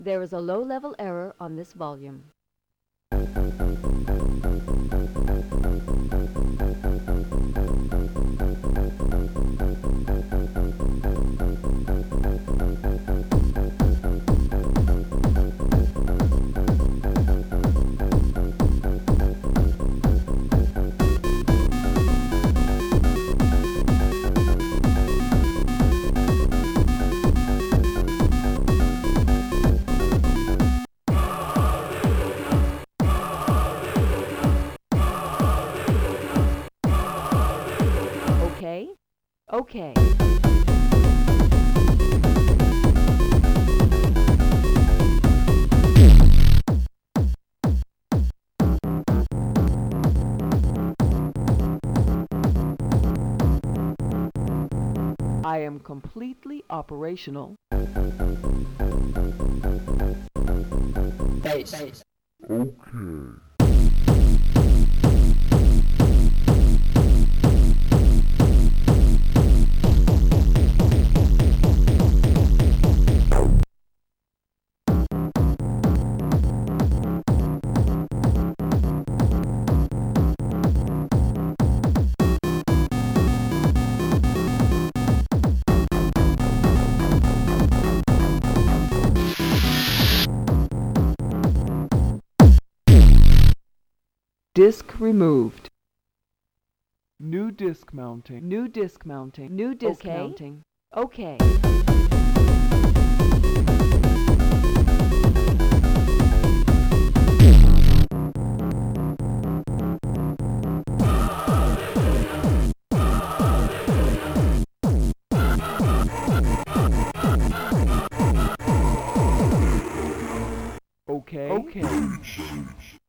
There is a low-level error on this volume. Okay? Okay. I am completely operational. Bass. Disc removed. New disc mounting. New disc mounting. New disc Okay. mounting. Okay. Okay. Okay.